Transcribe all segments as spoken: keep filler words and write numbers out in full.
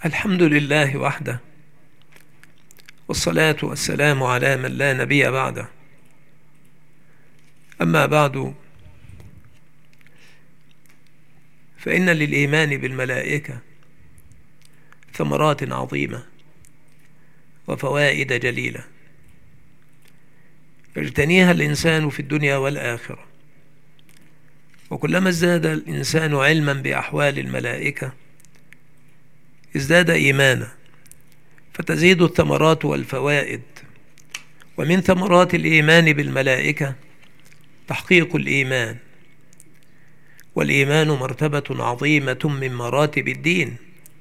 الحمد لله وحده، والصلاة والسلام على من لا نبي بعده. أما بعد، فإن للإيمان بالملائكة ثمرات عظيمة وفوائد جليلة يجتنيها الإنسان في الدنيا والآخرة. وكلما ازداد الإنسان علما بأحوال الملائكة ازداد إيمانا، فتزيد الثمرات والفوائد. ومن ثمرات الإيمان بالملائكة تحقيق الإيمان، والإيمان مرتبة عظيمة من مراتب الدين.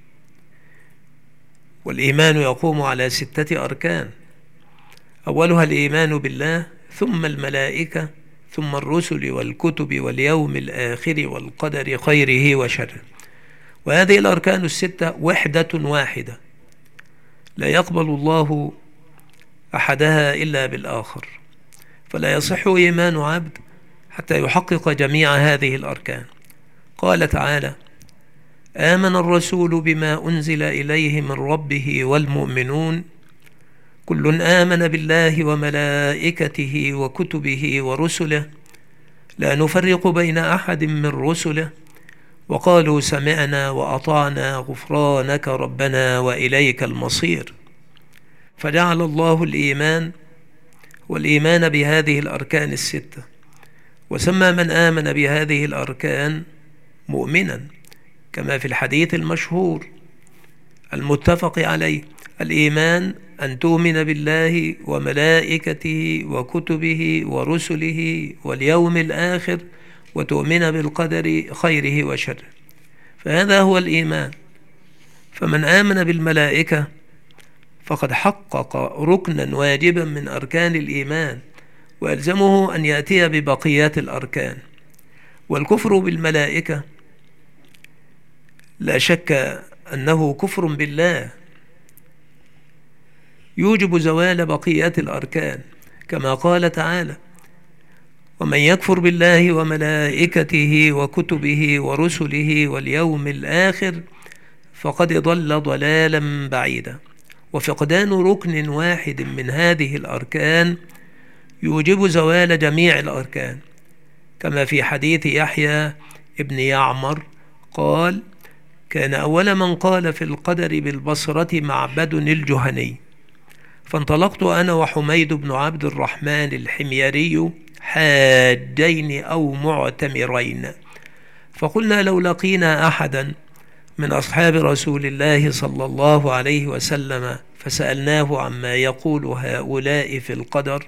والإيمان يقوم على ستة أركان: أولها الإيمان بالله، ثم الملائكة، ثم الرسل والكتب واليوم الآخر والقدر خيره وشره. وهذه الأركان الستة وحدة واحدة، لا يقبل الله أحدها إلا بالآخر، فلا يصح إيمان عبد حتى يحقق جميع هذه الأركان. قال تعالى: آمن الرسول بما أنزل إليه من ربه والمؤمنون كل آمن بالله وملائكته وكتبه ورسله لا نفرق بين أحد من رسله وقالوا سمعنا وأطعنا غفرانك ربنا وإليك المصير. فجعل الله الإيمان والإيمان بهذه الأركان الستة، وسمى من آمن بهذه الأركان مؤمنا، كما في الحديث المشهور المتفق عليه: الإيمان أن تؤمن بالله وملائكته وكتبه ورسله واليوم الآخر وتؤمن بالقدر خيره وشره. فهذا هو الإيمان. فمن آمن بالملائكة فقد حقق ركنا واجبا من أركان الإيمان، وألزمه أن يأتي ببقيات الأركان. والكفر بالملائكة لا شك أنه كفر بالله يوجب زوال بقيات الأركان، كما قال تعالى: ومن يكفر بالله وملائكته وكتبه ورسله واليوم الآخر فقد ضل ضلالا بعيدا. وفقدان ركن واحد من هذه الأركان يوجب زوال جميع الأركان، كما في حديث يحيى ابن يعمر قال: كان أول من قال في القدر بالبصرة معبد الجهني، فانطلقت أنا وحميد بن عبد الرحمن الحميري حاجين أو معتمرين، فقلنا لو لقينا أحدا من أصحاب رسول الله صلى الله عليه وسلم فسألناه عما يقول هؤلاء في القدر،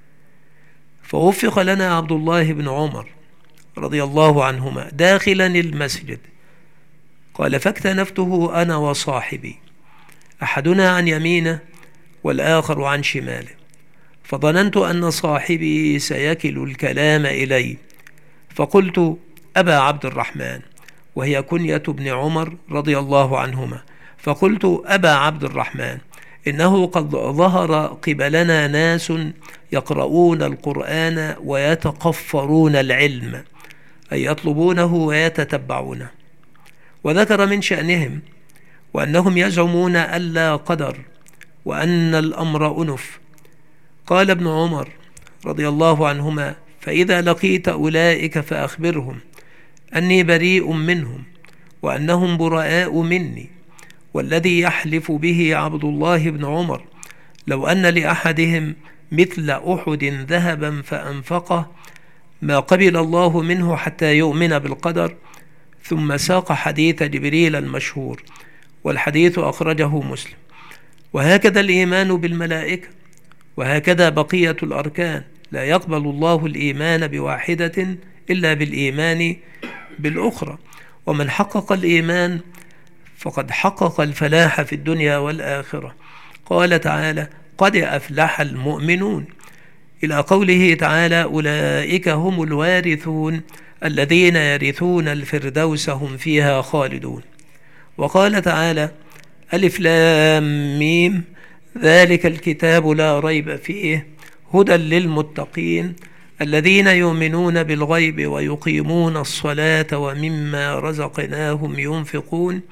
فوفق لنا عبد الله بن عمر رضي الله عنهما داخلا المسجد. قال: فاكتنفته أنا وصاحبي، أحدنا عن يمينه والآخر عن شماله، فظننت أن صاحبي سيكل الكلام إلي، فقلت: أبا عبد الرحمن، وهي كنية ابن عمر رضي الله عنهما، فقلت: أبا عبد الرحمن، إنه قد ظهر قبلنا ناس يقرؤون القرآن ويتقفرون العلم، أي يطلبونه ويتتبعونه. وذكر من شأنهم وأنهم يزعمون ألا قدر وأن الأمر أنف. قال ابن عمر رضي الله عنهما: فإذا لقيت أولئك فأخبرهم أني بريء منهم وأنهم براء مني، والذي يحلف به عبد الله بن عمر لو أن لأحدهم مثل أحد ذهبا فأنفقه ما قبل الله منه حتى يؤمن بالقدر. ثم ساق حديث جبريل المشهور، والحديث أخرجه مسلم. وهكذا الإيمان بالملائكة، وهكذا بقية الأركان. لا يقبل الله الإيمان بواحدة إلا بالإيمان بالأخرى. ومن حقق الإيمان فقد حقق الفلاح في الدنيا والآخرة. قال تعالى: قد أفلح المؤمنون، إلى قوله تعالى: أولئك هم الوارثون الذين يرثون الفردوس هم فيها خالدون. وقال تعالى: ألف لام ميم، ذلك الكتاب لا ريب فيه هدى للمتقين الذين يؤمنون بالغيب ويقيمون الصلاة ومما رزقناهم ينفقون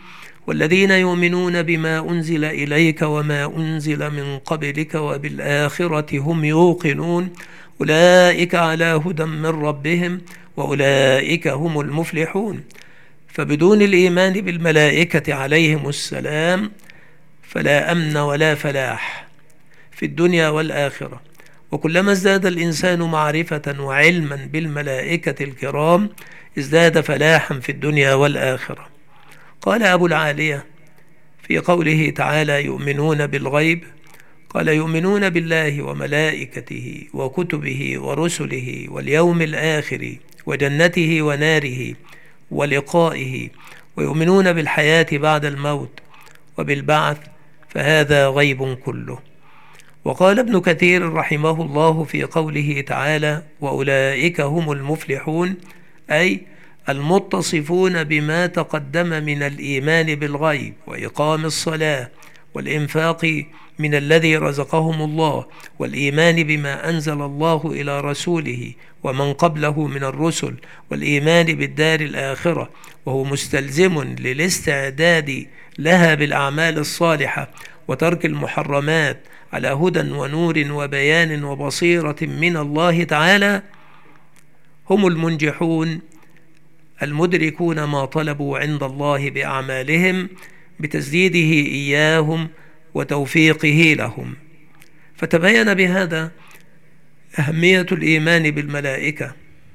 والذين يؤمنون بما أنزل إليك وما أنزل من قبلك وبالآخرة هم يوقنون أولئك على هدى من ربهم وأولئك هم المفلحون. فبدون الإيمان بالملائكة عليهم السلام فلا أمن ولا فلاح في الدنيا والآخرة. وكلما ازداد الإنسان معرفة وعلما بالملائكة الكرام ازداد فلاحا في الدنيا والآخرة. قال أبو العالية في قوله تعالى يؤمنون بالغيب، قال يؤمنون بالله وملائكته وكتبه ورسله واليوم الآخر وجنته وناره ولقائه، ويؤمنون بالحياة بعد الموت وبالبعث، فهذا غيب كله. وقال ابن كثير رحمه الله في قوله تعالى وأولئك هم المفلحون، أي المتصفون بما تقدم من الإيمان بالغيب وإقام الصلاة والإنفاق من الذي رزقهم الله والإيمان بما أنزل الله إلى رسوله ومن قبله من الرسل والإيمان بالدار الآخرة، وهو مستلزم للاستعداد لها بالأعمال الصالحة وترك المحرمات على هدى ونور وبيان وبصيرة من الله تعالى، هم المنجحون المدركون ما طلبوا عند الله بأعمالهم بتسديده إياهم وتوفيقه لهم. فتبين بهذا أهمية الإيمان بالملائكة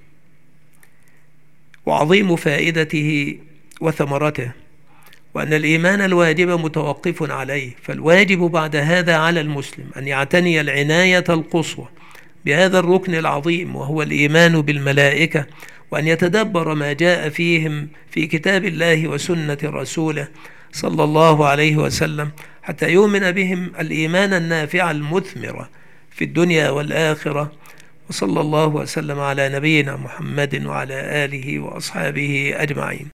وعظيم فائدته وثمرته، وأن الإيمان الواجب متوقف عليه. فالواجب بعد هذا على المسلم أن يعتني العناية القصوى بهذا الركن العظيم وهو الإيمان بالملائكة، وأن يتدبر ما جاء فيهم في كتاب الله وسنة رسوله صلى الله عليه وسلم حتى يؤمن بهم الإيمان النافع المثمر في الدنيا والآخرة. وصلى الله وسلم على نبينا محمد وعلى آله وأصحابه أجمعين.